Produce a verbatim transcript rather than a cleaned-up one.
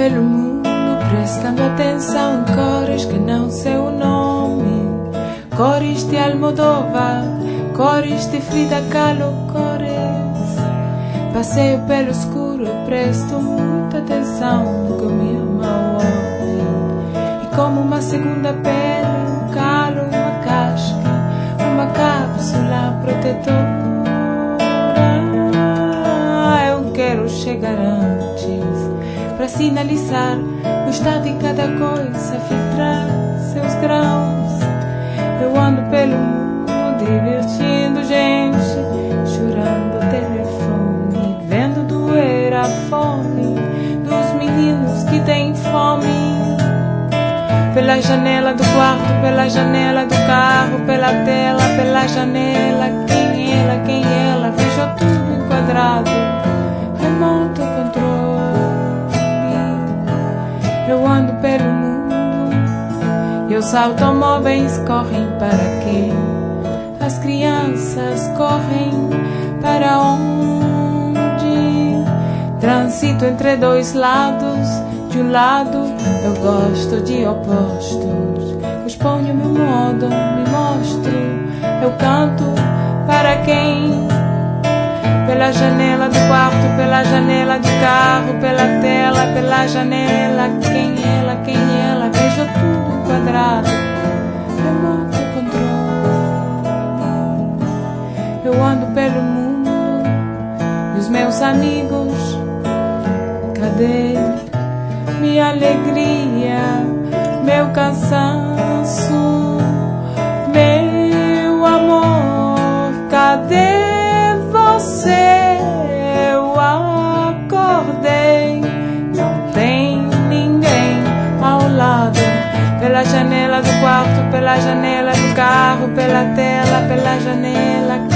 pelo mundo, prestando atenção em cores que não sei o nome. Cores de Almodóvar, cores de Frida Kahlo, cores. Passeio pelo escuro e presto muita atenção no que me ama ouve. E como uma segunda pele, um calo, uma casca, uma cápsula protetora. Eu quero chegar antes para sinalizar o estado de cada coisa, filtrar seus grãos. Eu ando pelo mundo divertindo gente, chorando ao telefone, vendo doer a fome dos meninos que têm fome. Pela janela do quarto, pela janela do carro, pela tela, pela janela. Quem ela, quem ela, vejo tudo enquadrado, remoto controle. Eu ando pelo mundo e os automóveis correm para quê? As crianças correm para onde? Transito entre dois lados. De um lado eu gosto de opostos. Eu exponho meu modo, me mostro. Eu canto para quem? Pela janela do quarto, pela janela do carro, pela tela, pela janela. Quem ela, quem ela, vejo tudo quadrado, remoto controle. Eu ando pelo mundo e os meus amigos, cadê minha alegria, meu cansaço, meu amor, cadê você? Eu acordei, não tem ninguém ao lado. Pela janela do quarto, pela janela do carro, pela tela, pela janela.